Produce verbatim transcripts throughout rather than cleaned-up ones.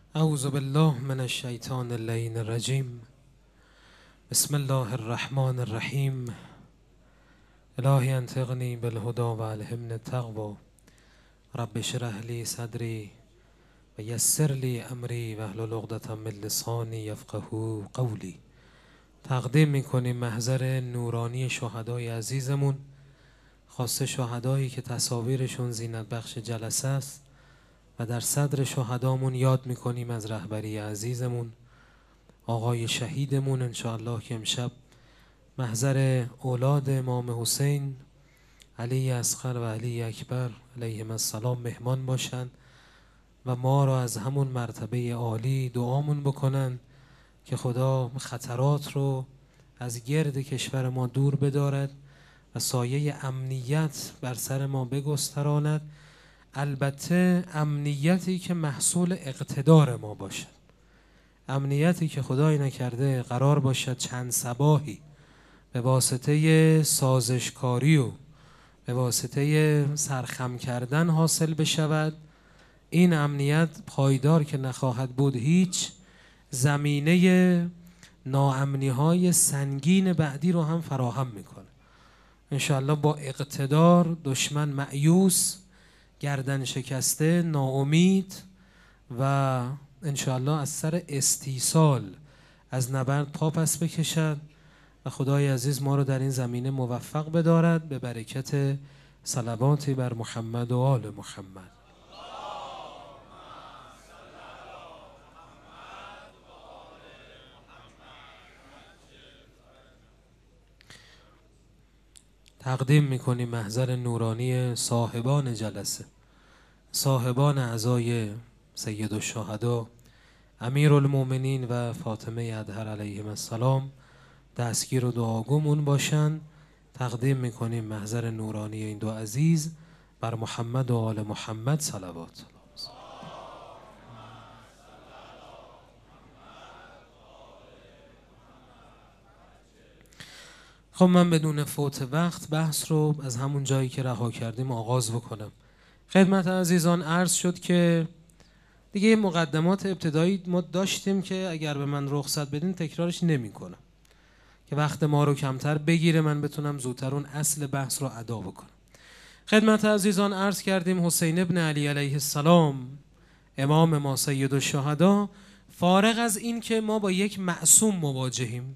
اعوذ بالله من الشیطان اللعین الرجیم. بسم الله الرحمن الرحیم. الهی انطقنی بالهدی و الهمنی التقوی. رب اشرح لی صدری و یسر لی امری واحلل عقدة من لسانی یفقهوا قولی. تقدیم میکنیم محضر نورانی شهدای عزیزمون، خاصه شهدایی که تصاویرشون زینت بخش جلسه است، و در صدر شهدامون یاد میکنیم از رهبری عزیزمون آقای شهیدمون انشاءالله که امشب محضر اولاد امام حسین علی اصغر و علی اکبر علیهم السلام مهمان باشن و ما را از همون مرتبه عالی دعامون بکنن که خدا خطرات رو از گرد کشور ما دور بدارد و سایه امنیت بر سر ما بگستراند. البته امنیتی که محصول اقتدار ما باشد، امنیتی که خدای نکرده قرار باشد چند صباحی به واسطه سازشکاری و به واسطه سرخم کردن حاصل بشود. این امنیت پایدار که نخواهد بود هیچ زمینه ناامنی های سنگین بعدی رو هم فراهم میکنه. انشاءالله با اقتدار دشمن مأیوس، گردن شکسته، ناامید و انشاءالله از سر استیصال از نبرد پا پس بکشد و خدای عزیز ما رو در این زمینه موفق بدارد به برکت صلواتی بر محمد و آل محمد. تقدیم میکنیم محضر نورانی صاحبان جلسه، صاحبان عزای سید الشهدا امیرالمومنین و فاطمه اطهر علیهم السلام دستگیر و دعاگومون باشن. تقدیم میکنیم محضر نورانی این دو عزیز بر محمد و آل محمد صلوات. خب من بدون فوت وقت بحث رو از همون جایی که رها کردیم آغاز بکنم. خدمت عزیزان عرض شد که دیگه مقدمات ابتدایی ما داشتیم که اگر به من رخصت بدین تکرارش نمی کنم که وقت ما رو کمتر بگیره، من بتونم زودتر اون اصل بحث رو ادا بکنم. خدمت عزیزان عرض کردیم حسین ابن علی علیه السلام امام ما سید الشهدا، فارغ از این که ما با یک معصوم مواجهیم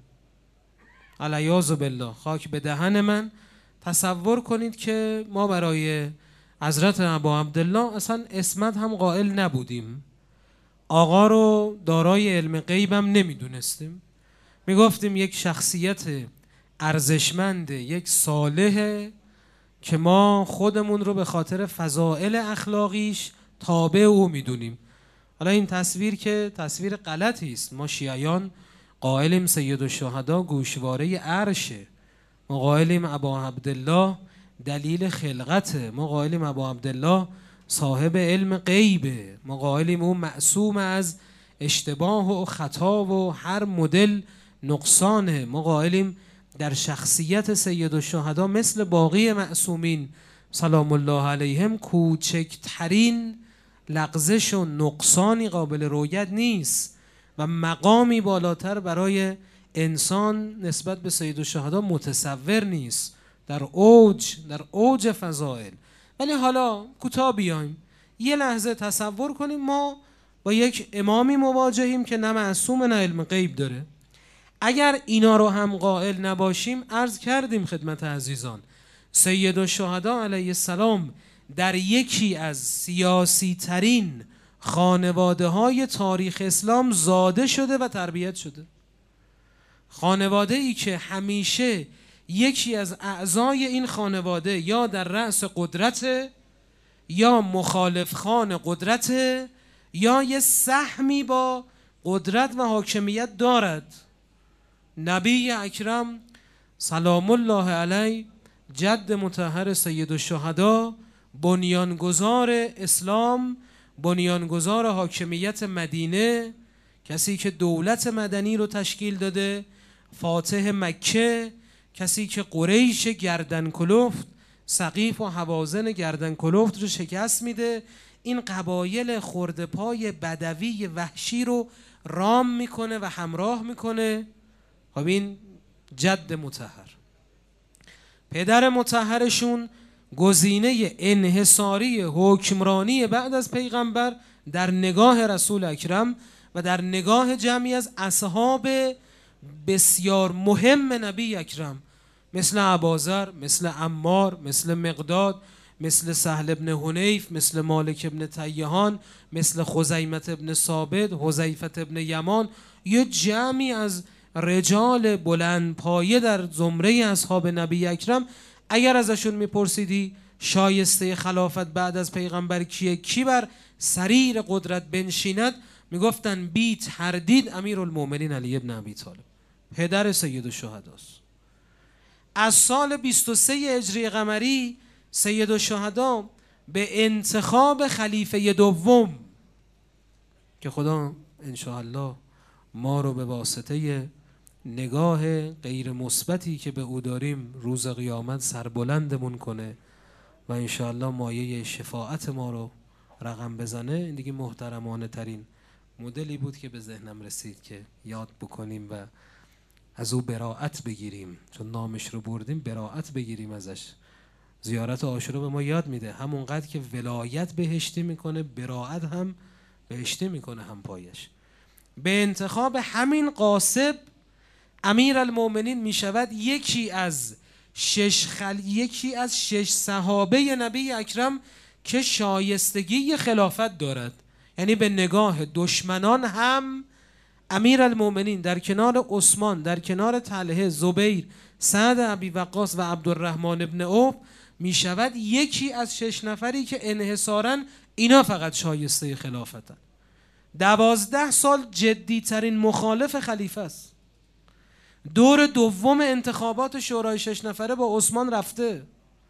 علیاذ بالله، خاک به دهن من، تصور کنید که ما برای حضرت ابا عبدالله اصلا اسمت هم قائل نبودیم، آقا رو دارای علم غیبم نمیدونستیم، میگفتیم یک شخصیت ارزشمند، یک صالح که ما خودمون رو به خاطر فضائل اخلاقیش تابع او میدونیم. حالا این تصویر که تصویر غلطی است، ما شیعیان قائلیم سید الشهدا گوشواره عرشه، ما قائلیم ابا عبدالله دلیل خلقته، ما قائلیم ابا عبدالله صاحب علم غیبه، ما قائلیم او معصوم از اشتباه و خطا و هر مدل نقصانه، ما قائلیم در شخصیت سید الشهدا مثل باقی معصومین سلام الله علیهم کوچکترین لغزش و نقصانی قابل رؤیت نیست و مقامی بالاتر برای انسان نسبت به سید الشهدا متصور نیست در اوج در اوج فضائل. ولی حالا کوتاه بیایم یه لحظه تصور کنیم ما با یک امامی مواجهیم که نه معصوم نه علم غیب داره. اگر اینا رو هم قائل نباشیم، عرض کردیم خدمت عزیزان سید الشهدا علیه السلام در یکی از سیاسی ترین خانواده های تاریخ اسلام زاده شده و تربیت شده، خانواده ای که همیشه یکی از اعضای این خانواده یا در رأس قدرت یا مخالف خان قدرت یا یه سهمی با قدرت و حاکمیت دارد. نبی اکرم سلام الله علیه جد مطهر سید الشهدا، بنیانگذار اسلام، بنیانگذار حاکمیت مدینه، کسی که دولت مدنی رو تشکیل داده، فاتح مکه، کسی که قریش گردن کلفت، سقیف و حوازن گردن کلفت رو شکست میده، این قبایل خردپای بدوی وحشی رو رام میکنه و همراه میکنه. خب این جد مطهر، پدر مطهرشون گزینه انحصاری حکمرانی بعد از پیغمبر در نگاه رسول اکرم و در نگاه جمعی از اصحاب بسیار مهم نبی اکرم، مثل ابوذر، مثل عمار، مثل مقداد، مثل سهل ابن حنیف، مثل مالک ابن تیهان، مثل خزیمت ابن ثابت، حذیفه ابن یمان، یه جمعی از رجال بلند پایه در زمره اصحاب نبی اکرم. اگر ازشون میپرسیدی شایسته خلافت بعد از پیغمبر کیه، کی بر سریر قدرت بنشیند، میگفتن بی تردید امیرالمومنین علی ابن ابی طالب، پدر سید الشهداست. از سال بیست و سه هجری قمری سید الشهدا به انتخاب خلیفه دوم که خدا انشاءالله ما رو به واسطه نگاه غیر مثبتی که به او داریم روز قیامت سربلندمون کنه و انشاءالله مایه شفاعت ما رو رقم بزنه. این دیگه محترمانه ترین مدلی بود که به ذهنم رسید که یاد بکنیم و از او براءت بگیریم، چون نامش رو بردیم براءت بگیریم ازش. زیارت عاشورا به ما یاد میده همونقدر که ولایت بهشتی میکنه، براءت هم بهشتی میکنه هم پایش. به انتخاب همین قاسب امیرالمومنین میشود یکی از شش خل... یکی از شش صحابه نبی اکرم که شایستگی خلافت دارد. یعنی به نگاه دشمنان هم امیرالمومنین در کنار عثمان، در کنار طلحه، زبیر، سعد ابی وقاص و عبدالرحمن ابن عوف می شود یکی از شش نفری که انحصاراً اینا فقط شایسته خلافتن. دوازده سال جدی ترین مخالف خلیفه است. دور دوم انتخابات شورای شش نفره با عثمان رفته.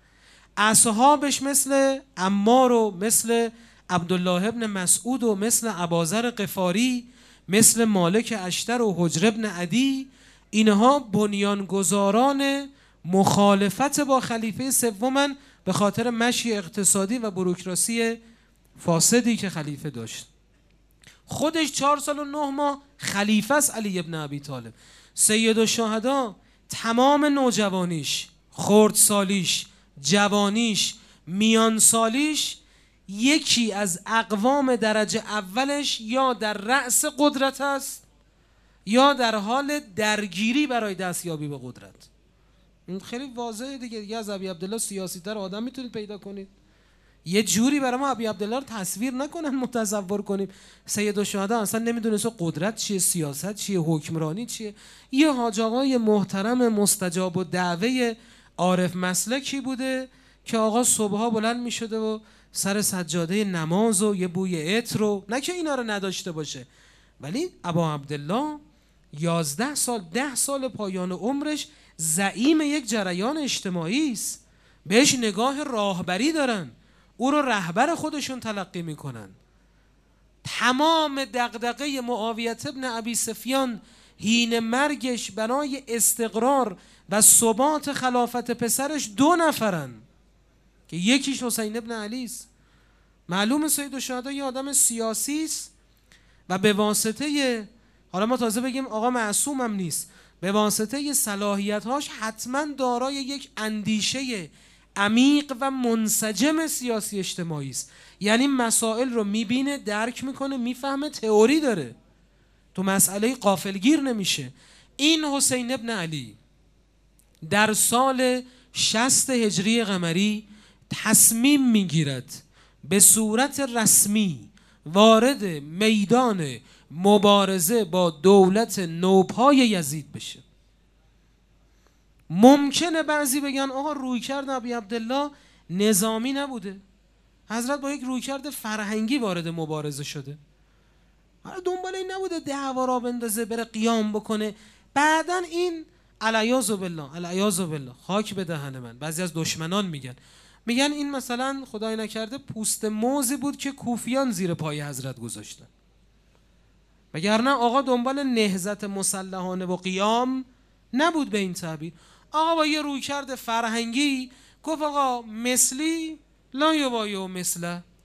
اصحابش مثل عمار و مثل عبدالله ابن مسعود و مثل ابوذر غفاری، مثل مالک اشتر و حجر ابن عدی، اینها بنیانگذاران مخالفت با خلیفه سومن به خاطر مشی اقتصادی و بوروکراسی فاسدی که خلیفه داشت. خودش چهار سال و نه ماه خلیفه است علی ابن ابی طالب. سید الشهدا تمام نوجوانیش، خردسالیش، جوانیش، میان سالیش یکی از اقوام درجه اولش یا در رأس قدرت است یا در حال درگیری برای دستیابی به قدرت. این خیلی واضحه دیگه. دیگه از ابی عبدالله سیاسی تر آدم میتونید پیدا کنید؟ یه جوری برای ما ابی عبدالله رو تصویر نکنن متصور کنیم. سید الشهدا اصلا نمیدونست قدرت چیه، سیاست چیه، حکمرانی چیه. یه حاج آقای محترم مستجاب و دعوه عارف مسلکی بوده که آقا صبحها بلند میشده و سر سجاده نماز و یه بوی عطر رو، نه که اینا رو نداشته باشه، ولی ابا عبدالله یازده سال ده سال پایان عمرش زعیم یک جریان اجتماعی است. بهش نگاه راهبری دارن، او رو رهبر خودشون تلقی میکنن. تمام دغدغه معاویه ابن ابی سفیان حین مرگش برای استقرار و ثبات خلافت پسرش دو نفرن که یکیش حسین ابن علی است. معلوم سید الشهدا یه آدم سیاسی است و به واسطه، حالا ما تازه بگیم آقا معصوم هم نیست، به واسطه صلاحیت‌هاش حتما دارای یک اندیشه عمیق و منسجم سیاسی اجتماعی است. یعنی مسائل رو میبینه، درک میکنه، میفهمه، تئوری داره، تو مسئله غافلگیر نمیشه. این حسین ابن علی در سال شصت هجری قمری تصمیم میگیرد به صورت رسمی وارد میدان مبارزه با دولت نوپای یزید بشه. ممکنه بعضی بگن آقا رویکرد ابی عبدالله نظامی نبوده، حضرت با یک رویکرد فرهنگی وارد مبارزه شده، دنبال این نبوده دعوا را بندازه بره قیام بکنه. بعدن این العیاذ بالله العیاذ بالله خاک به دهن من، بعضی از دشمنان میگن میگن این مثلا خدای نکرده پوست موزی بود که کوفیان زیر پای حضرت گذاشتن، وگرنه آقا دنبال نهضت مسلحانه و قیام نبود به این تعبیر. آقا با یه رویکرد فرهنگی گفت آقا مثلی لا یبایع مثله،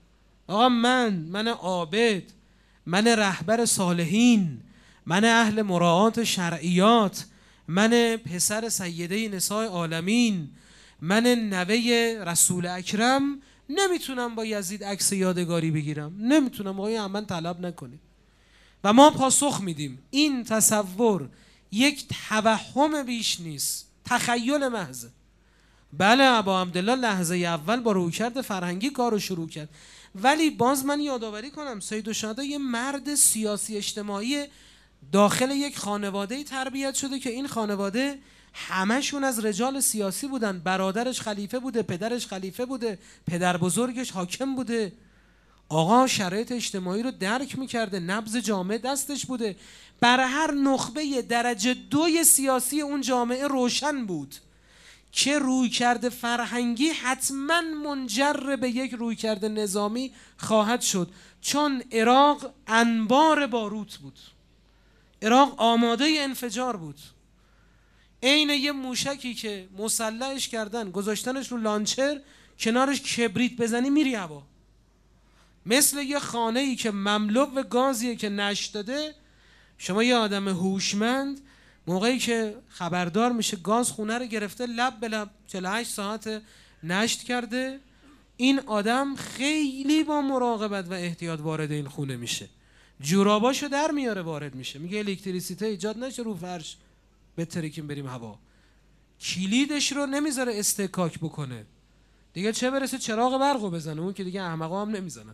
آقا من من عابد، من رهبر صالحین، من اهل مراعات شرعیات، من پسر سیده نساء عالمین، من نوه رسول اکرم نمیتونم با یزید عکس یادگاری بگیرم، نمیتونم. آقای من طلب نکنید. و ما پاسخ میدیم این تصور یک توهم بیش نیست، تخیل محض. بله ابا عبدالله لحظه اول با رویکرد فرهنگی کارو شروع کرد، ولی باز من یادآوری کنم سیدالشهدا یه مرد سیاسی اجتماعی داخل یک خانواده تربیت شده که این خانواده همشون از رجال سیاسی بودن. برادرش خلیفه بوده، پدرش خلیفه بوده، پدر بزرگش حاکم بوده. آقا شرایط اجتماعی رو درک میکرده، نبض جامعه دستش بوده، بر هر نخبه درجه دوی سیاسی اون جامعه روشن بود که رویکرد فرهنگی حتما منجر به یک رویکرد نظامی خواهد شد، چون عراق انبار باروت بود، عراق آماده انفجار بود. عین یه موشکی که مسلحش کردن گذاشتنش رو لانچر، کنارش کبریت بزنی میری هوا. مثل یه خانه‌ای که مملو به گازیه که نشت داده. شما یه آدم هوشمند موقعی که خبردار میشه گاز خونه رو گرفته، لب به لب چهل و هشت ساعت نشت کرده، این آدم خیلی با مراقبت و احتیاط وارد این خونه میشه. جوراباشو در میاره وارد میشه، میگه الکتریسیته ایجاد نشه رو فرش بترکیم بریم هوا. کلیدش رو نمیذاره استکاک بکنه، دیگه چه برسه چراغ برقو بزنه، اون که دیگه احمقا هم نمیزنن.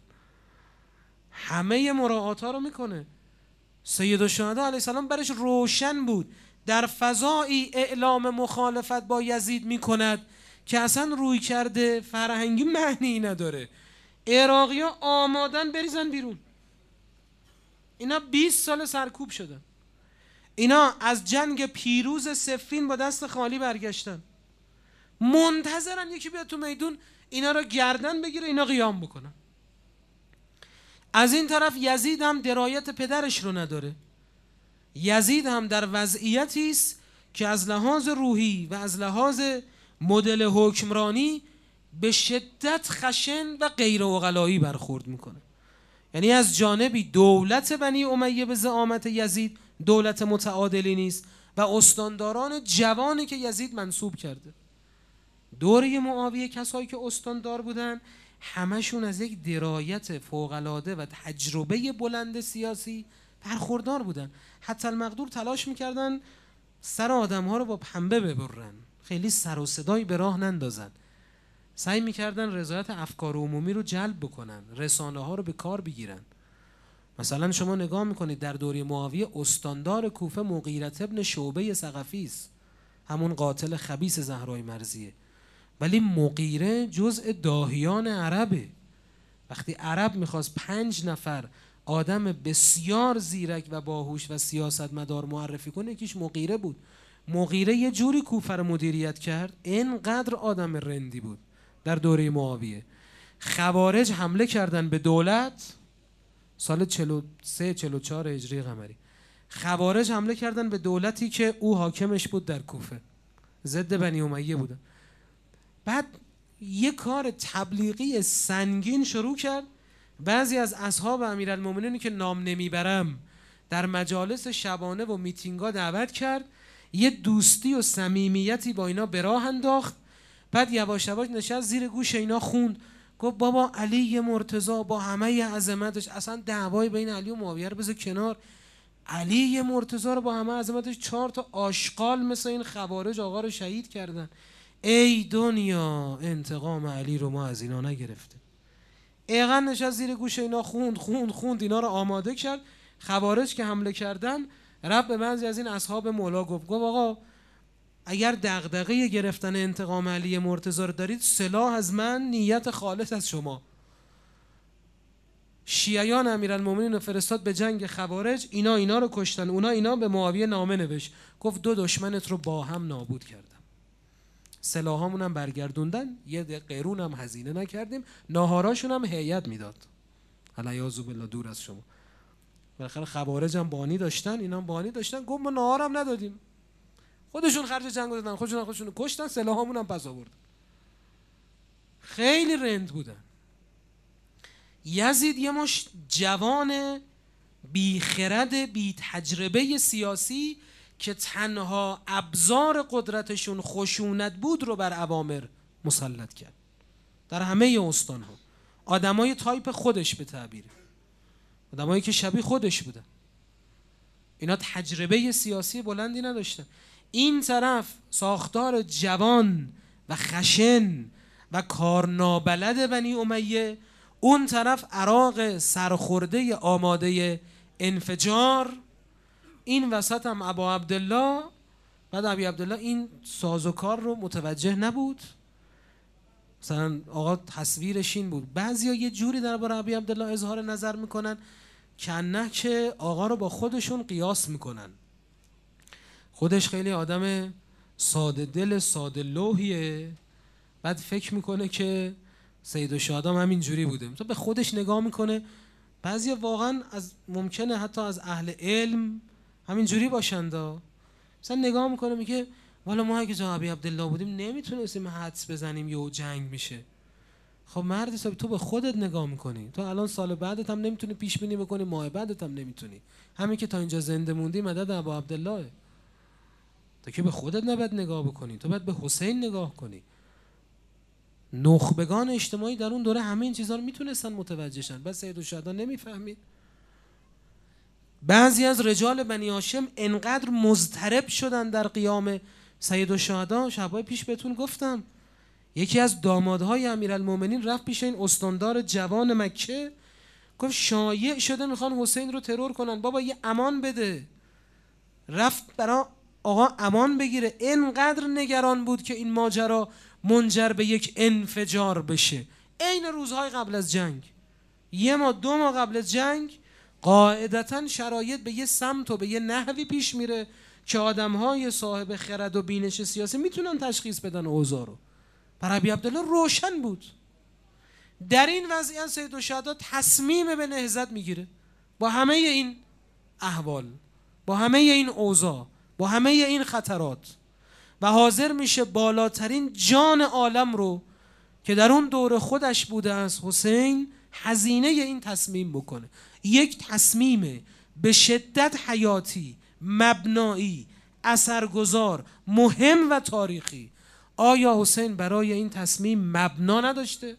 همه مراعات ها رو میکنه. سیدالشهدا علیه السلام برش روشن بود در فضایی اعلام مخالفت با یزید میکند که اصلا روی کرده فرهنگی معنی نداره. عراقی ها آمادن بریزن بیرون. اینا بیست سال سرکوب شدن، اینا از جنگ پیروز صفین با دست خالی برگشتن، منتظرن یکی بیاد تو میدون اینا رو گردن بگیره، اینا قیام بکنن. از این طرف یزید هم درایت پدرش رو نداره. یزید هم در وضعیتی است که از لحاظ روحی و از لحاظ مدل حکمرانی به شدت خشن و غیر عقلایی برخورد میکنه. یعنی از جانبی دولت بنی امیه به زعامت یزید دولت متعادلی نیست و استانداران جوانی که یزید منصوب کرده، دوره معاویه کسایی که استاندار بودن همشون از یک درایت فوق‌العاده و تجربه بلند سیاسی برخوردار بودن. حتی المقدور تلاش میکردن سر آدم ها رو با پنبه ببرن، خیلی سر و صدایی به راه نندازن. سعی میکردن رضایت افکار عمومی رو جلب بکنن، رسانه ها رو به کار بگیرن. مثلا شما نگاه میکنید در دوره معاویه استاندار کوفه مغیرة ابن شعبه ثقفی است، همون قاتل خبیث زهرای مرضیه، ولی مغیره جزء داهیان عربه. وقتی عرب میخواست پنج نفر آدم بسیار زیرک و باهوش و سیاستمدار معرفی کنه، یکیش مغیره بود. مغیره یه جوری کوفه رو مدیریت کرد، اینقدر آدم رندی بود. در دوره معاویه خوارج حمله کردن به دولت سال چهل و سه چهل و چهار هجری قمری. خوارج حمله کردن به دولتی که او حاکمش بود در کوفه، ضد بنی امیه بودن. بعد یه کار تبلیغی سنگین شروع کرد. بعضی از اصحاب امیرالمومنینی که نام نمیبرم در مجالس شبانه و میتینگا دعوت کرد، یه دوستی و صمیمیتی با اینا به راه انداخت. بعد یواش یواش نشست زیر گوش اینا خوند، گفت بابا علی مرتضی با همه عظمتش، اصلا دعوای بین علی و معاویه رو بذار کنار، علی مرتضی رو با همه عظمتش چهار تا آشغال مثل این خوارج آقا رو شهید کردن. ای دنیا انتقام علی رو ما از اینا نگرفته. ایقن نشست زیر گوش اینا خوند خوند خوند اینا رو آماده کرد. خوارج که حمله کردن رب به بعضی از این اصحاب مولا گفت گفت آقا اگر دغدغه گرفتن انتقام علی مرتضی رو دارید، سلاح از من، نیت خالص از شما. شیعیان امیرالمومنین رو فرستاد به جنگ خوارج، اینا اینا رو کشتن، اونا اینا به معاویه نامه نوشت، گفت دو دشمنت رو با هم نابود کردم، سلاحامون هم برگردوندن، یه قرون هم هزینه نکردیم، ناهاراشون هم هیئت میداد. علیاذ بالله دور از شما. بالاخره خوارج هم بانی داشتن، اینا هم بانی داشتن، گفت ما ناهار هم ندادیم، خودشون خرج جنگ دادن، خودشون خودشون کشتن، سلاحامون هم پس آوردن. خیلی رند بودن. یزید یه مش جوان بی خرد بی تجربه سیاسی که تنها ابزار قدرتشون خشونت بود رو بر اوامر مسلط کرد در همه استانها. آدمای تایپ خودش به تعبیره، آدمایی که شبیه خودش بودن. اینا تجربه سیاسی بلندی نداشتن. این طرف ساختار جوان و خشن و کارنابلد بنی امیه، اون طرف عراق سرخورده آماده انفجار، این وسط هم ابا عبدالله. بعد ابی عبدالله این سازوکار رو متوجه نبود. مثلا آقا تصویرش این بود، بعضیا یه جوری درباره ابی عبدالله اظهار نظر میکنن کنه که آقا رو با خودشون قیاس میکنن. خودش خیلی آدم ساده دل ساده لوحیه، بعد فکر میکنه که سید الشهدا همین جوری بوده. تو به خودش نگاه میکنه. بعضیا واقعا از ممکنه حتی از اهل علم همین جوری باشند. مثلا نگاه میکنه میگه والا ما اگه جا ابی عبدالله بودیم نمیتونستیم حدس بزنیم یهو جنگ میشه. خب مرد حسابی تو به خودت نگاه میکنی. تو الان سال بعدت هم نمیتونی پیش بینی بکنی، ماه بعدت هم نمیتونی. همین که تا اینجا زنده موندی مدد ابا عبدالله. تو که به خودت نباید نگاه بکنی، تو باید به حسین نگاه کنی. نخبگان اجتماعی در اون دوره همه این چیزا رو میتونستن متوجه شن، بس سید الشهدا نمیفهمید. بعضی از رجال بنی هاشم انقدر مضطرب شدن در قیام سید الشهدا. شبای پیش بهتون گفتم یکی از دامادهای امیرالمومنین رفت پیش این استاندار جوان مکه، گفت شایع شده میخوان حسین رو ترور کنن، بابا یه امان بده. رفت برا آقا امان بگیره. اینقدر نگران بود که این ماجرا منجر به یک انفجار بشه. عین روزهای قبل از جنگ، یه ماه دو ماه قبل از جنگ، قاعدتاً شرایط به یه سمت و به یه نحوی پیش میره که آدمهای صاحب خرد و بینش سیاسی میتونن تشخیص بدن اوضاع رو. برای ابی عبدالله روشن بود. در این وضعیت سید الشهدا تصمیم به نهضت میگیره با همه این احوال، با همه این اوضاع، با همه این خطرات، و حاضر میشه بالاترین جان عالم رو که در اون دور خودش بوده از حسین هزینه این تصمیم بکنه. یک تصمیم به شدت حیاتی، مبنایی، اثرگذار، مهم و تاریخی. آیا حسین برای این تصمیم مبنا نداشته؟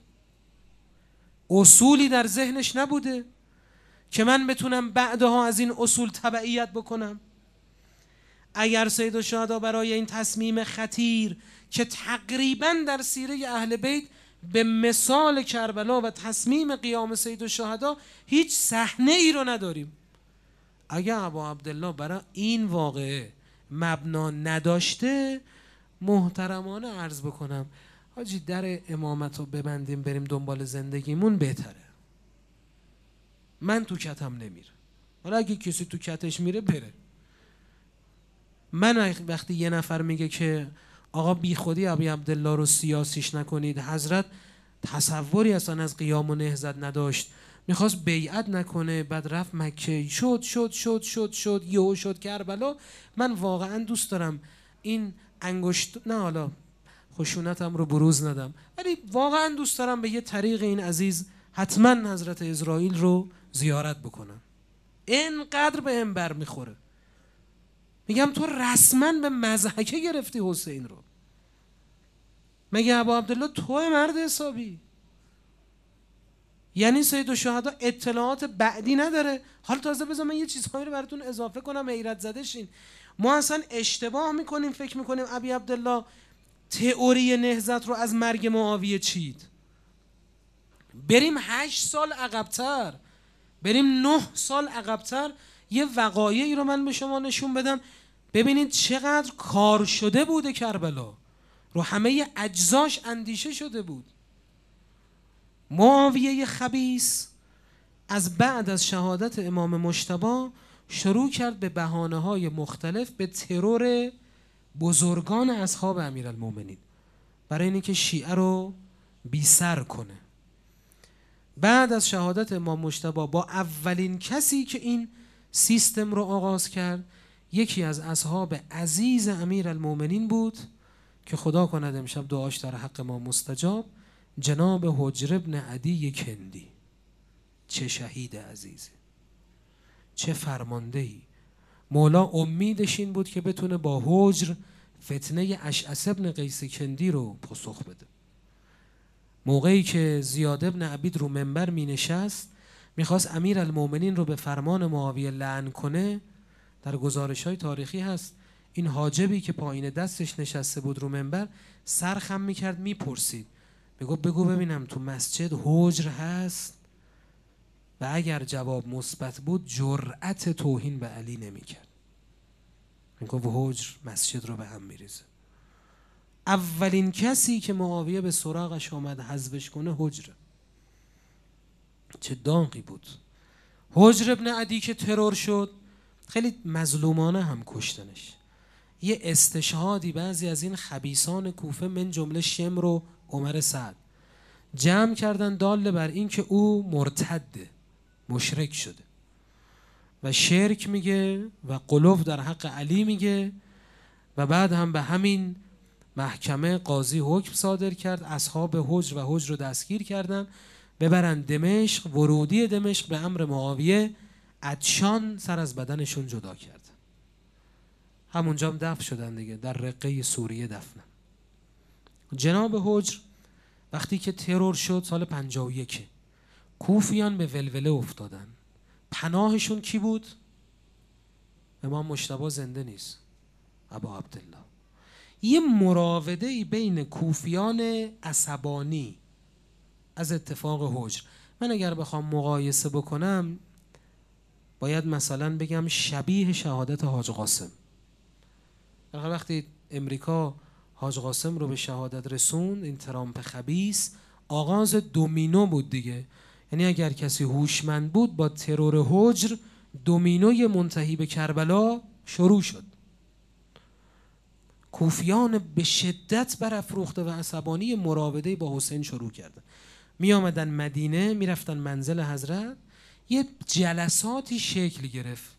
اصولی در ذهنش نبوده که من بتونم بعدها از این اصول تبعیت بکنم؟ اگر سید الشهدا برای این تصمیم خطیر که تقریباً در سیره اهل بیت به مثال کربلا و تصمیم قیام سید الشهدا هیچ صحنه ای رو نداریم، اگر ابا عبدالله برای این واقعه مبنا نداشته، محترمانه عرض بکنم حاجی در امامت رو ببندیم بریم دنبال زندگیمون بهتره. من تو کتم نمیره، حالا اگه کسی تو کتش میره بره. من وقتی یه نفر میگه که آقا بی خودی ابی عبدالله رو سیاسیش نکنید، حضرت تصوری اصلا از قیام و نهضت نداشت، میخواست بیعت نکنه، بعد رفت مکه، شد شد شد شد شد یهو شد کربلا. من واقعا دوست دارم این انگشت، نه حالا خشونتم رو بروز ندم، ولی واقعا دوست دارم به یه طریق این عزیز حتما حضرت اسرائیل رو زیارت بکنم. اینقدر به هم بر میخوره. میگم تو رسما به مضحکه گرفتی حسین رو. مگه ابا عبدالله توی مرد حسابی؟ یعنی سید الشهدا اطلاعات بعدی نداره؟ حالا تازه بذار من یه چیزهایی رو براتون اضافه کنم حیرت زده شین. ما اصلا اشتباه میکنیم، فکر میکنیم ابی عبدالله تئوری نهضت رو از مرگ معاویه چید. بریم هشت سال عقبتر، بریم نه سال عقبتر، یه وقایعی رو من به شما نشون بدم ببینید چقدر کار شده بوده کربلا، رو همه اجزاش اندیشه شده بود. معاویه خبیث از بعد از شهادت امام مجتبی شروع کرد به بهانه‌های مختلف به ترور بزرگان اصحاب امیرالمومنین برای اینکه شیعه رو بی سر کنه. بعد از شهادت امام مجتبی با اولین کسی که این سیستم رو آغاز کرد یکی از اصحاب عزیز امیرالمومنین بود که خدا کند امشب دعاش در حق ما مستجاب، جناب حجر ابن عدی کندی. چه شهید عزیزی، چه فرماندهی. مولا امیدش این بود که بتونه با هجر فتنه اشعث ابن قیس کندی رو پاسخ بده. موقعی که زیاد ابن عبید رو منبر می نشست میخواست امیر المومنین رو به فرمان معاویه لعن کنه، در گزارش های تاریخی هست این حاجبی که پایین دستش نشسته بود رو منبر سر خم میکرد میپرسید، میگو بگو ببینم تو مسجد هجر هست؟ و اگر جواب مثبت بود جرأت توهین به علی نمیکرد، میگو هجر مسجد رو به هم میریزه. اولین کسی که معاویه به سراغش آمد حذفش کنه هجره. چه داغی بود. هجر ابن عدی که ترور شد خیلی مظلومانه هم کشتنش. یه استشهادی بعضی از این خبیثان کوفه من جمله شمر و عمر سعد جمع کردن دال بر این که او مرتده، مشرک شده و شرک میگه و قلوف در حق علی میگه و بعد هم به همین محکمه قاضی حکم صادر کرد اصحاب هجر و هجر رو دستگیر کردن ببرن دمشق. ورودی دمشق به امر معاویه عطشان سر از بدنشون جدا کرد. همونجا هم دفن شدن دیگه، در رقه سوریه دفنن. جناب هجر وقتی که ترور شد سال پنجاه و یک کوفیان به ولوله افتادن. پناهشون کی بود؟ امام مجتبی زنده نیست، ابا عبدالله. یه مراوده‌ای بین کوفیان عصبانی از اتفاق هجر. من اگر بخوام مقایسه بکنم باید مثلا بگم شبیه شهادت حاج قاسم. وقتی امریکا حاج قاسم رو به شهادت رسوند، این ترامپ خبیث، آغاز دومینو بود دیگه. یعنی اگر کسی هوشمند بود با ترور هجر دومینوی منتهی به کربلا شروع شد. کوفیان به شدت برافروخته و عصبانی مراوده با حسین شروع کردن. می آمدن مدینه، می رفتن منزل حضرت، یه جلساتی شکل گرفت.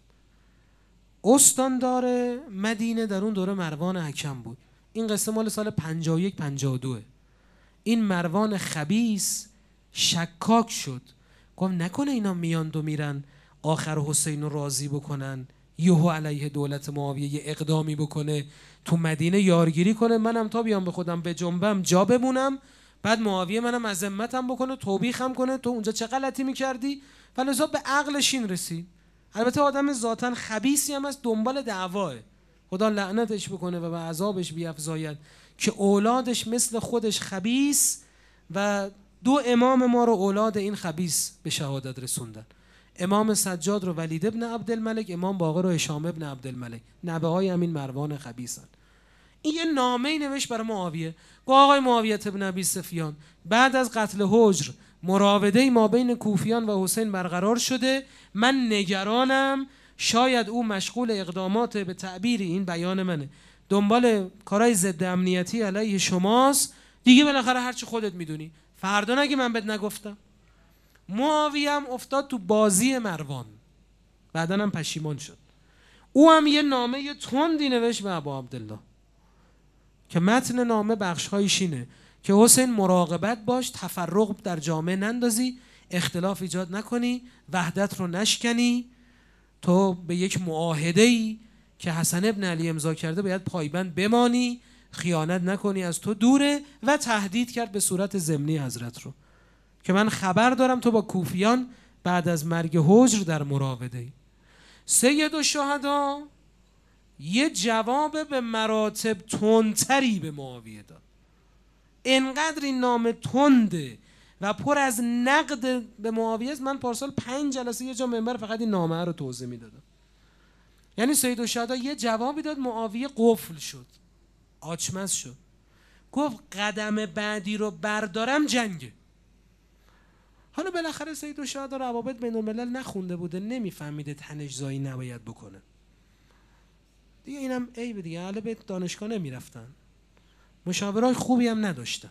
استاندار مدینه در اون دوره مروان حکم بود. این قصه مال سال پنجاه و یک پنجاه و دو. این مروان خبیث شکاک شد، گفت نکنه اینا میان دو میرن آخر حسین رو راضی بکنن، یهو علیه دولت معاویه یه اقدامی بکنه تو مدینه یارگیری کنه، منم تا بیام به خودم به جنبم جا بمونم، بعد معاویه منم عظمتم بکنه توبیخم کنه تو اونجا چه غلطی میکردی. فلذا به عقلش این رسید. البته آدم ذاتاً خبیثی هم از دنبال دعواه، خدا لعنتش بکنه و به عذابش بیفزاید که اولادش مثل خودش خبیث و دو امام ما رو اولاد این خبیث به شهادت رسوندن. امام سجاد رو ولید ابن عبدالملک، امام باقر رو هشام ابن عبدالملک، نوه های همین مروان خبیثن. این یه نامه‌ای نوشت برای معاویه، گفت آقای معاویه ابن ابی سفیان، بعد از قتل هجر مراوده ما بین کوفیان و حسین برقرار شده، من نگرانم شاید او مشغول اقدامات، به تعبیر این بیان منه، دنبال کارهای ضد امنیتی علیه شماست دیگه، بالاخره هرچی خودت میدونی، فردا نگی من بهت نگفتم. معاویه هم افتاد تو بازی مروان، بعداً هم پشیمان شد. او هم یه نامه یه تندی نوشت به ابا عبدالله که متن نامه بخش‌هایش اینه که حسین مراقبت باش، تفرق در جامعه نندازی، اختلاف ایجاد نکنی، وحدت رو نشکنی، تو به یک معاهده‌ای که حسن ابن علی امضا کرده باید پایبند بمانی، خیانت نکنی، از تو دوره، و تهدید کرد به صورت ضمنی حضرت رو که من خبر دارم تو با کوفیان بعد از مرگ هجر در مراوده‌ای. سید الشهدا یه جواب به مراتب تندتری به معاویه داد. انقدر این نامه تنده و پر از نقد به معاویه است، من پارسال پنج جلسه یه جا منبر فقط این نامه رو توضیح میدادم. یعنی سید الشهدا یه جوابی داد، معاویه قفل شد، آچمز شد، گفت قدم بعدی رو بردارم جنگه. حالا بالاخره سید الشهدا روابط بین الملل نخونده بوده، نمیفهمیده تنش‌زایی نباید بکنه دیگه، اینم عیب دیگه. حالا به دانشگاه نمیرفتن، مشاورای خوبی هم نداشتن،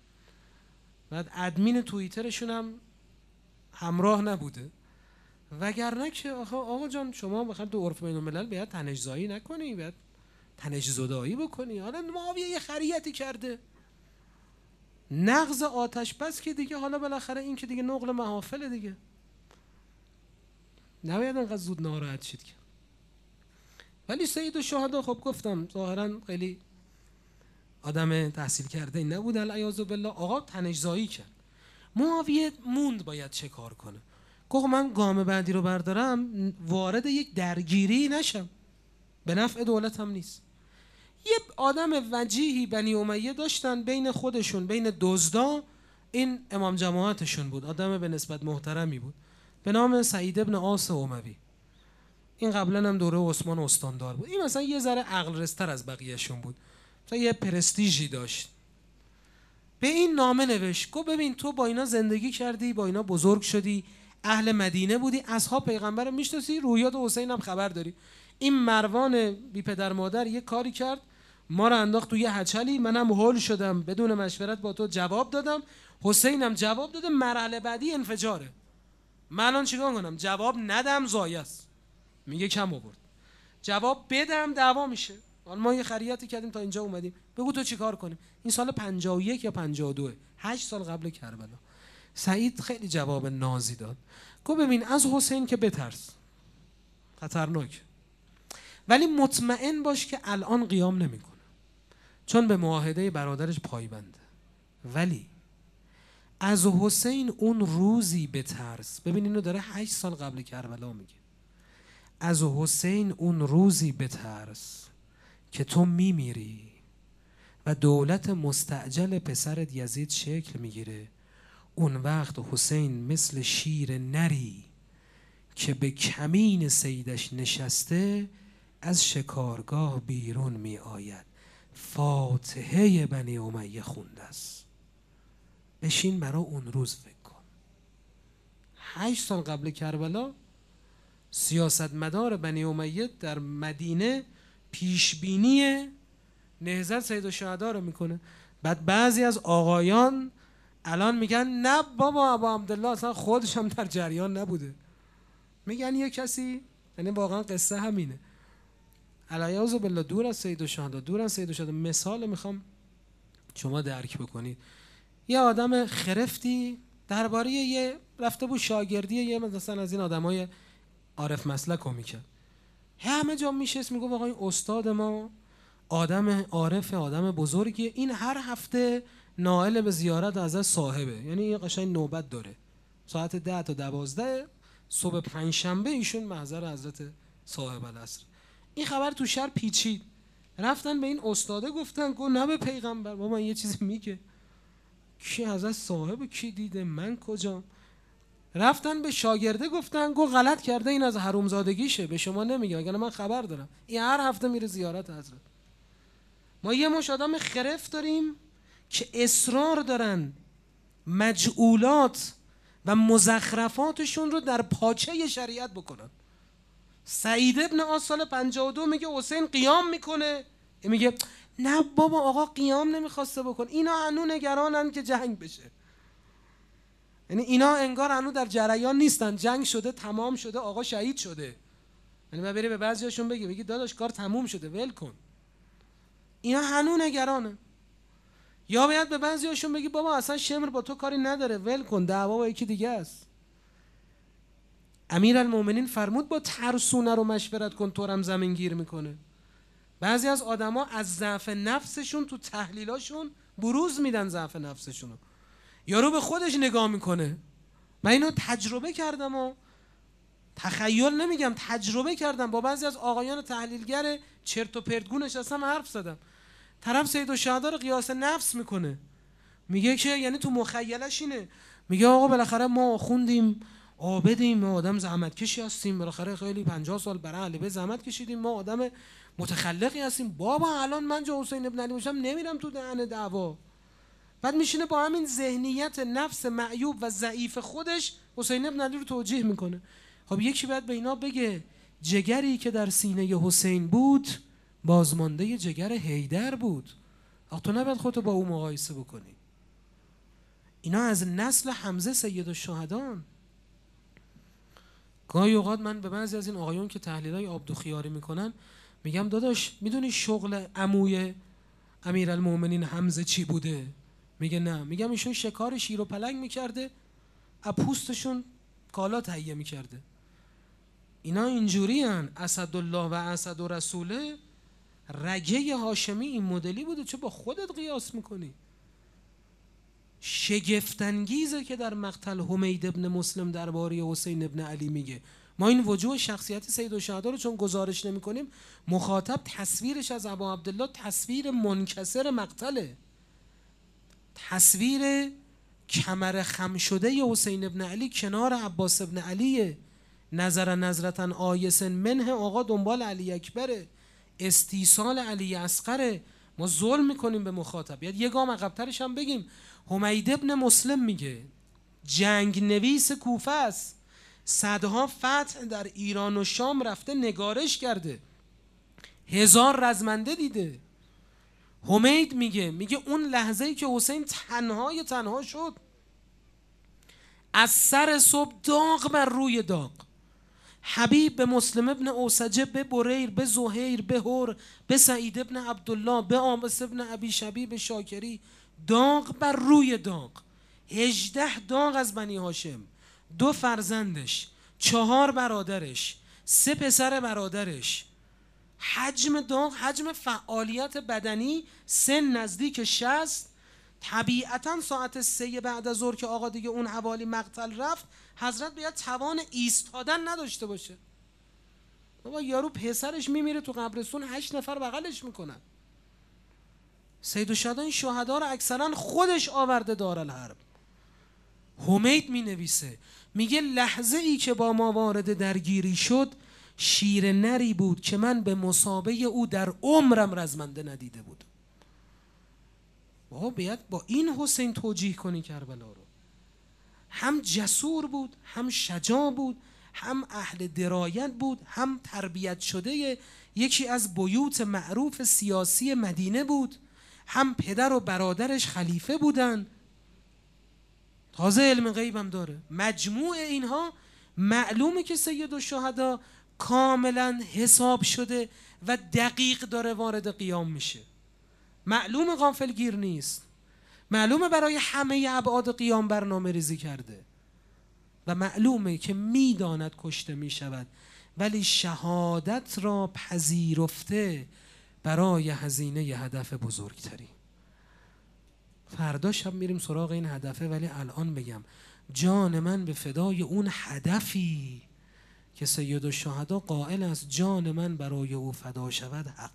بعد ادمین توییترشون هم همراه نبوده، وگرنه که آقا, آقا جان شما بخاطر تو عرف بین الملل باید تنش‌زایی نکنی، باید تنش‌زدایی بکنی. حالا معاویه یه خریتی کرده، نغز آتش بس که دیگه، حالا بالاخره این که دیگه نقل محافل دیگه، نباید انقدر زود ناراحت شید که. ولی سید الشهدا خب گفتم ظاهرا خیلی آدم تحصیل کرده این نبود، العیاذ بالله. آقا تنش‌زایی کرد. معاویه موند باید چه کار کنه. گفت من گام بعدی رو بردارم وارد یک درگیری نشم، به نفع دولت هم نیست. یه آدم وجیهی بنی امیه داشتن بین خودشون، بین دزدا، این امام جماعتشون بود، آدم به نسبت محترمی بود، به نام سعید ابن عاص اموی. این قبلا هم دوره عثمان استاندار بود. این مثلا یه ذره عقل رستر از بقیه‌شون بود، مثلا یه پرستیژی داشت. به این نامه نوشت، گفت ببین تو با اینا زندگی کردی، با اینا بزرگ شدی، اهل مدینه بودی، اصحاب پیغمبر رو میشناسی، رویات حسین هم خبر داری. این مروان بی پدر مادر یه کاری کرد، ما رو انداخت تو یه هچلی، منم هول شدم، بدون مشورت با تو جواب دادم، حسینم جواب داده، مرحله بعدی انفجاره. من الان چیکار کنم؟ جواب ندم ضایع است. میگه کم آورد. جواب بدم دعوا میشه. حالا ما یه خریتی کردیم تا اینجا اومدیم، بگو تو چیکار کنیم. این سال پنجاه و یک یا پنجاه و دو، هشت سال قبل کربلا. سعید خیلی جواب نازی داد. گفت ببین از حسین که بترس، خطرناک، ولی مطمئن باش که الان قیام نمیکنه، چون به معاهده برادرش پایبنده. ولی از حسین اون روزی بترس. ببین اینو داره هشت سال قبل کربلا میگه. از حسین اون روزی بترس که تو میمیری و دولت مستعجل پسرت یزید شکل میگیره. اون وقت حسین مثل شیر نری که به کمین سیدش نشسته از شکارگاه بیرون می آید، فاتحه بنی امیه خونده است. بشین برای اون روز فکر کن. هشت سال قبل کربلا سیاستمدار بنی امیه در مدینه پیشبینی نهضت سید الشهدا رو میکنه. بعد بعضی از آقایان الان میگن نه بابا ابا عبدالله اصلا خودش هم در جریان نبوده. میگن یه کسی، یعنی واقعا قصه همینه، العیاذ بالله، دور از سید الشهدا، دور از سید الشهدا. مثال میخوام شما درک بکنید. یه آدم خرفتی درباره یه رفته بود شاگردی یه مثلا از این آدمای عارف مسلک رو میکرد، همه جا میشست میگفت آقا این استاد ما آدم عارف، آدم بزرگیه، این هر هفته نائل به زیارت از صاحبه، یعنی این قشنگ نوبت داره ساعت ده تا دوازده صبح پنجشنبه ایشون محضر حضرت صاحب العصر. این خبر تو شهر پیچید، رفتن به این استاده گفتن گفت نه به پیغمبر بابا یه چیزی میگه، کی حضرت صاحب کی دیده، من کجام. رفتن به شاگرده گفتن گفت غلط کرده، این از حرومزادگیشه، به شما نمیگه، اگر من خبر دارم، این هر هفته میره زیارت حضرت. ما یه مش آدم خرف داریم که اصرار دارن مجعولات و مزخرفاتشون رو در پاچه شریعت بکنن. سعید ابن عاص سال پنجاه و دو میگه حسین قیام میکنه، میگه نه بابا آقا قیام نمیخواسته بکن. اینا هنو نگرانن که جنگ بشه، یعنی اینا انگار هنو در جریان نیستن، جنگ شده تمام شده آقا شهید شده. یعنی من بری به بعضیاشون بگی بگی داداش کار تموم شده ول کن، اینا هنو نگرانن. یا باید به بعضیاشون بگی بابا اصلا شمر با تو کاری نداره ول کن، دعوا با یکی دیگه است. امیرالمومنین فرمود با ترسونه رو مشورت کن، تو هم زمین گیر میکنه. بعضی از آدما از ضعف نفسشون تو تحلیلاشون بروز میدن ضعف نفسشونو. یارو به خودش نگاه میکنه. من اینو تجربه کردم و تخیل نمیگم، تجربه کردم، با بعضی از آقایان تحلیلگر چرت و پرتگو نشستم حرف زدم. طرف سید الشهدا رو قیاس نفس میکنه، میگه که یعنی تو مخیلش اینه، میگه آقا بالاخره ما خوندیم عابدیم، ما آدم زحمت کشی هستیم، بالاخره خیلی پنجاه سال برای علی بیت زحمت کشیدیم، ما آدم متخلقی هستیم. بابا الان من جا حسین ابن علی باشم نمیرم تو دهن دعوا. بعد میشینه با همین ذهنیت نفس معیوب و ضعیف خودش حسین ابن علی رو توجیه میکنه. خب یکی بعد به اینا بگه جگری که در سینه حسین بود بازمانده جگر حیدر بود. آخه تو نباید خودتو با او مقایسه بکنی. اینا از نسل حمزه سید الشهدان. گاهی اوقات من به بعضی از این آقایون که تحلیلای عبدالخیاری میکنن میگم داداش میدونی شغل عموی امیرالمومنین حمزه چی بوده؟ میگه نه. میگم ایشون شکار شیر و پلنگ میکرده، از پوستشون کالا تهیه میکرده. اینا اینجوری هن. اسدالله و اسد و رسوله رگه هاشمی این مدلی بوده، چه با خودت قیاس میکنی؟ شگفت‌انگیزه که در مقتل حمید ابن مسلم درباره حسین ابن علی میگه ما این وجوه شخصیت سیدالشهدا رو چون گزارش نمی کنیم، مخاطب تصویرش از ابا عبدالله تصویر منکسر مقتله، تصویر کمر خم شده حسین ابن علی کنار عباس ابن علیه، نظر نظرتن آیس منه، آقا دنبال علی اکبره، استیصال علی اصغره. ما ظلم میکنیم به مخاطب. یه گام عقب‌ترش هم بگیم حمید ابن مسلم میگه جنگ نویس کوفه است، صدها فتح در ایران و شام رفته نگارش کرده، هزار رزمنده دیده. حمید میگه میگه اون لحظه‌ای که حسین تنهای تنها شد، از سر صبح داغ بر روی داغ، حبیب به مسلم ابن اوسجه، به بریر، به زهیر، به هور، به سعید ابن عبدالله، به عابس ابن ابی شبیب شاکری، داغ بر روی داغ. هجده داغ از بنی هاشم، دو فرزندش، چهار برادرش، سه پسر برادرش، حجم داغ، حجم فعالیت بدنی، سن نزدیک شصت. طبیعتا ساعت سه بعد از ظهر که آقا دیگه اون حوالی مقتل رفت، حضرت باید توان ایستادن نداشته باشه. بابا یارو پسرش میمیره تو قبرستون، هشت نفر بغلش میکنن. سیدالشهدا این شهدا رو اکثرا خودش آورده دارالحرب. حمید می نویسه میگه لحظه ای که با ما وارد درگیری شد، شیر نری بود که من به مثابه او در عمرم رزمنده ندیده بود. بابا باید با این حسین توجیه کنی کربلا رو. هم جسور بود، هم شجاع بود، هم اهل درایت بود، هم تربیت شده یکی از بیوت معروف سیاسی مدینه بود، هم پدر و برادرش خلیفه بودن، تازه علم غیبم داره. مجموع اینها معلومه که سیدالشهدا کاملا حساب شده و دقیق داره وارد قیام میشه. معلومه غافلگیر نیست، معلومه برای همه ابعاد قیام برنامه ریزی کرده و معلومه که میداند کشته میشود، ولی شهادت را پذیرفته برای هزینه ی هدف بزرگتری. فردا شب میریم سراغ این هدفه، ولی الان بگم جان من به فدای اون هدفی که سیدالشهدا قائل است جان من برای او فدا شود حقه.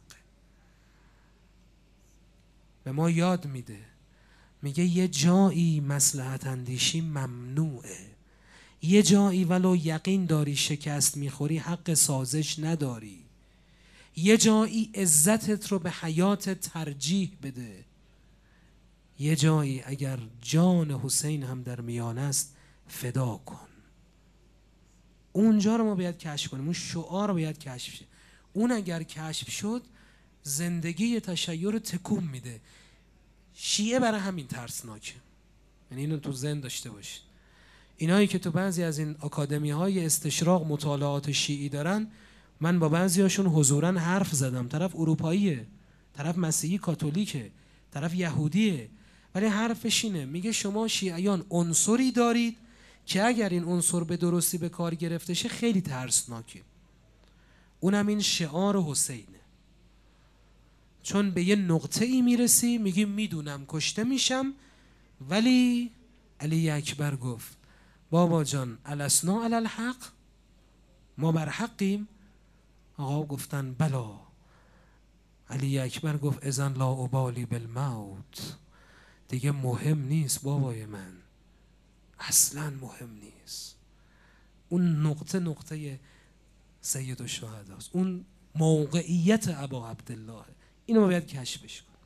به ما یاد میده، میگه یه جایی مصلحت اندیشی ممنوعه، یه جایی ولو یقین داری شکست میخوری حق سازش نداری، یه جایی عزتت رو به حیات ترجیح بده، یه جایی اگر جان حسین هم در میان است فدا کن. اونجا رو ما باید کشف کنیم، اون شعار رو باید کشف شه. اون اگر کشف شد زندگی تشیع رو تکون میده. شیعه برای همین ترسناکه، یعنی اینو تو ذهن داشته باشید. اینایی که تو بعضی از این آکادمی های استشراق مطالعات شیعی دارن، من با بعضی هاشون حضوراً حرف زدم، طرف اروپاییه، طرف مسیحی کاتولیکه، طرف یهودیه، ولی حرفش اینه، میگه شما شیعیان عنصری دارید که اگر این عنصر به درستی به کار گرفته شه خیلی ترسناکه. اونم این شعار حسینه، چون به یه نقطه ای میرسی میگی میدونم کشته میشم، ولی علی اکبر گفت بابا جان الاسنا علی الحق، ما بر حقیم. آقا گفتن بلا. علی اکبر گفت اذن لا ابالی بالموت، دیگه مهم نیست بابای من، اصلا مهم نیست. اون نقطه نقطه سیدالشهداست، اون موقعیت ابا عبدالله، اینو ما باید کشفش کنیم.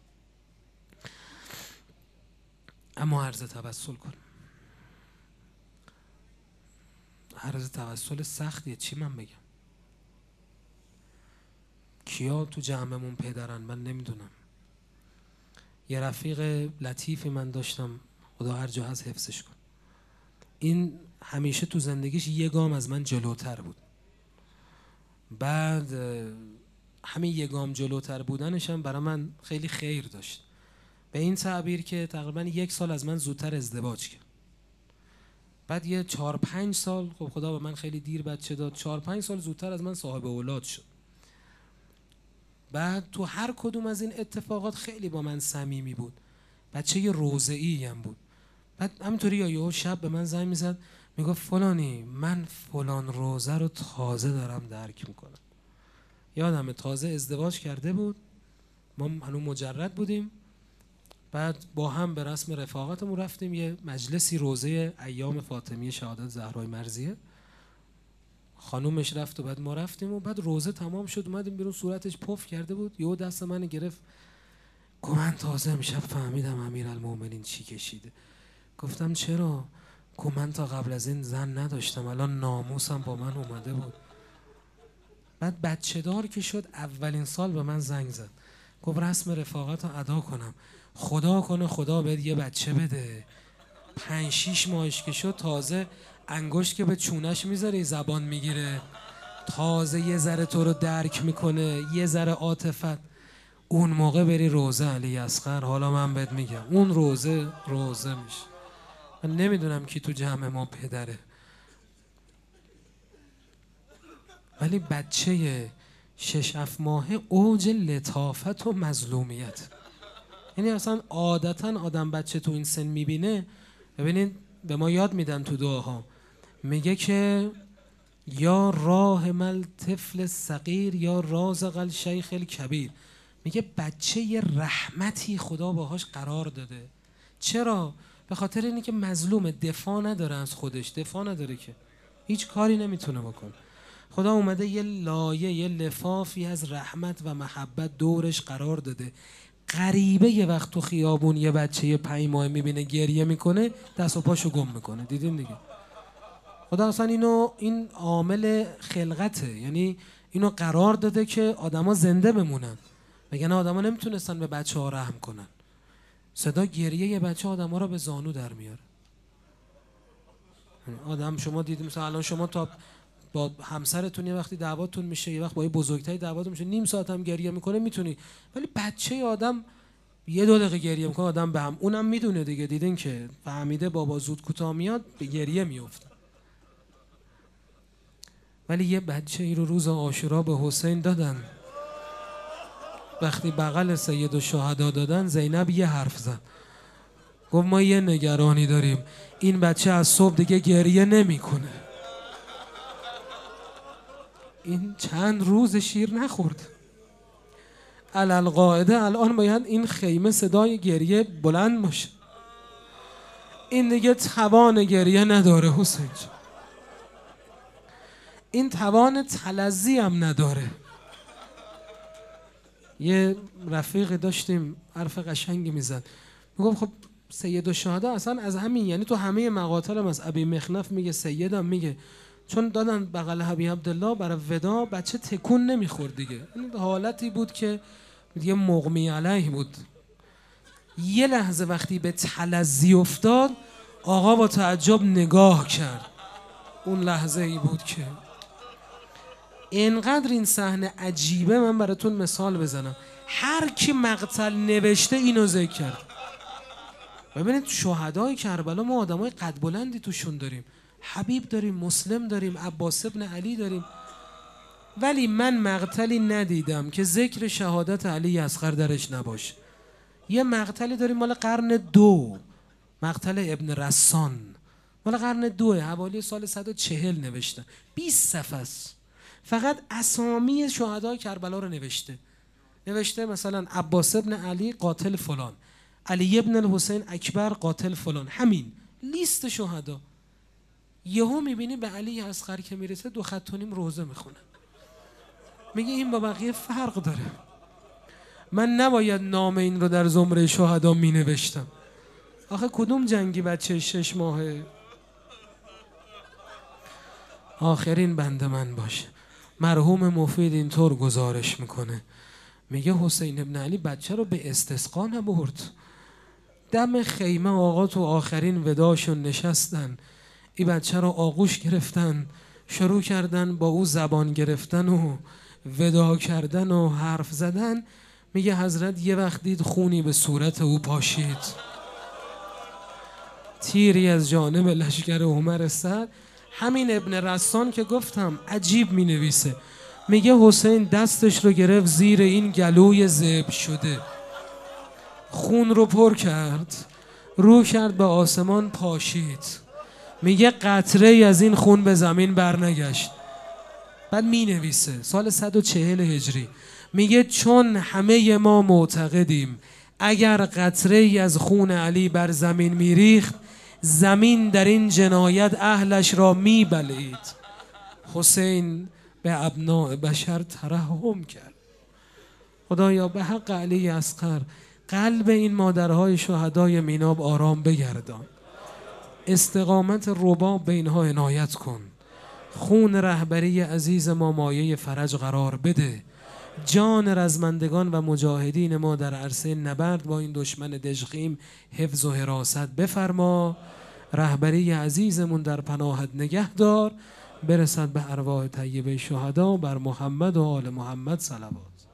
اما عرض توسل کن، عرض توسل سختیه، چی من بگم؟ کیا تو جمعمون پدرن من نمیدونم. یه رفیق لطیفی من داشتم، خدا هر جا هست حفظش کن، این همیشه تو زندگیش یه گام از من جلوتر بود. بعد همین یه گام جلوتر بودنش هم برای من خیلی خیر داشت، به این تعبیر که تقریبا یک سال از من زودتر ازدواج کرد. بعد یه چهار پنج سال، خب خدا به من خیلی دیر بچه داد، چهار پنج سال زودتر از من صاحب اولاد شد. بعد تو هر کدوم از این اتفاقات خیلی با من صمیمی بود. بچه یه روضه‌ای هم بود. بعد همینطوری یهو شب به من زنگ میزد میگفت فلانی من فلان روزه رو تازه دارم درک میکنم. یادمه تازه ازدواج کرده بود، ما هنوز مجرد بودیم. بعد با هم به رسم رفاقتمون رفتیم یه مجلسی روزه ایام فاطمیه شهادت زهرای مرضیه. خانومش رفت و بعد ما رفتیم و بعد روزه تمام شد اومدیم بیرون، صورتش پف کرده بود، یهو دست من گرفت گفت من تازه امشب فهمیدم امیرالمومنین چی کشیده. گفتم چرا؟ گفت من تا قبل از این زن نداشتم، الان ناموسم با من اومده بود. بعد بچه دار که شد اولین سال به من زنگ زد گفت رسم رفاقت رو ادا کنم، خدا کنه خدا بهت یه بچه بده. پنج شیش ماهش که شد تازه انگشت که به چونش میذاره زبان میگیره، تازه یه ذره تو رو درک میکنه، یه ذره عاطفت. اون موقع بری روزه علی اصغر، حالا من بهت میگم اون روزه روزه میشه. من نمیدونم کی تو جمع ما پدره، ولی بچه شش هفت ماهه اوج لطافت و مظلومیت. یعنی اصلا عادتا آدم بچه تو این سن میبینه، ببینید به ما یاد میدن تو دعاها، میگه که یا راحم الطفل الصغیر یا رازق الشیخ الکبیر. میگه بچه یه رحمتی خدا باهاش قرار داده. چرا؟ به خاطر اینی که مظلوم، دفاع نداره از خودش، دفاع نداره که هیچ کاری نمیتونه بکنه. خدا اومده یه لایه، یه لفافی از رحمت و محبت دورش قرار داده. غریبه یه وقت تو خیابون یه بچه یه پنج ماه میبینه گریه میکنه، دست و پاشو گم میکنه. دیدین دیگه؟ خدا اصلا اینو، این عامل خلقته، یعنی اینو قرار داده که آدما زنده بمونن، وگرنه آدما نمیتونستن به بچه ها رحم کنن. صدا گریه یه بچه آدما رو به زانو در میاره. آدم شما دیدید مثلا الان شما تا با همسرتون یه وقتی دعواتون میشه، یه وقت با یه بزرگتری دعواتون میشه، نیم ساعت هم گریه میکنه میتونی، ولی بچه آدم یه دو دقیقه گریه میکنه آدم به هم، اونم میدونه دیگه، دیدین که فهمیده بابا زود کوتاه میاد به گریه میفته. ولی یه بچه ای رو روز عاشورا به حسین دادن، وقتی بغل سید الشهدا دادن زینب یه حرف زد، گفت ما یه نگرانی داریم، این بچه از صبح دیگه گریه نمیکنه. این چند روز شیر نخورد، علل قاعده الان باید این خیمه صدای گریه بلند باشه. این دیگه توان گریه نداره حسین جان، این توان تلذی هم نداره. یه رفیق داشتیم حرف قشنگی میزد، میگم خب سید الشهدا اصلا از همین، یعنی تو همه مقاطع هم از ابی مخنف میگه، سیدم میگه، چون دادن بغل حبیب عبدالله برای ودا، بچه تکون نمیخورد دیگه، این حالتی بود که دیگه مغمی علیه بود. یه لحظه وقتی به تلذی افتاد آقا با تعجب نگاه کرد، اون لحظه ای بود که اینقدر این صحنه عجیبه. من براتون مثال بزنم، هر کی مقتل نوشته اینو ذکر کرد. ببینید شهدای کربلا ما آدمای قد بلندی توشون داریم، حبیب داریم، مسلم داریم، عباس ابن علی داریم، ولی من مقتلی ندیدم که ذکر شهادت علی اصغر درش نباشه. یه مقتلی داریم مال قرن دو، مقتل ابن رسان، مال قرن دوه، حوالی سال صد و چهل نوشتن، بیست صفحه است، فقط اسامی شهدای کربلا رو نوشته. نوشته مثلا عباس ابن علی قاتل فلان، علی ابن الحسین اکبر قاتل فلان، همین لیست شهدا. یهو میبینی به علی اصغر که میرسه دو خط و نیم روزه میخونه، میگه این با بقیه فرق داره، من نباید نام این رو در زمره شهدا مینوشتم. آخه کدوم جنگی بچه شش ماهه؟ آخرین بنده من باشه. مرحوم مفید اینطور گزارش میکنه، میگه حسین ابن علی بچه رو به استسقا نبرد، دم خیمه آقا تو آخرین وداشون نشستن، این بچه رو آغوش گرفتن، شروع کردن با او زبان گرفتن و ودا کردن و حرف زدن. میگه حضرت یه وقت دید خونی به صورت او پاشید، تیری از جانب لشکر عمر سعد. همین ابن رسان که گفتم عجیب می نویسه، میگه حسین دستش رو گرفت زیر این گلوی ذبح شده، خون رو پر کرد، رو کرد به آسمان پاشید، میگه قطره ای از این خون به زمین برنگشت. بعد می نویسه سال صد و چهل هجری، میگه چون همه ما معتقدیم اگر قطره ای از خون علی بر زمین میریخت، زمین در این جنایت اهلش را میبلعید. حسین به ابناء بشر ترحم کرد. خدایا به حق علی اصغر قلب این مادرهای شهدای میناب آرام بگردان، استقامت رباب به اینها عنایت کن، خون رهبری عزیز ما مایه فرج قرار بده، جان رزمندگان و مجاهدین ما در عرصه نبرد با این دشمن دژخیم حفظ و حراست بفرما، رهبری عزیزمون در پناهت نگه دار، برسد به ارواح طیبه شهدا، بر محمد و آل محمد صلوات.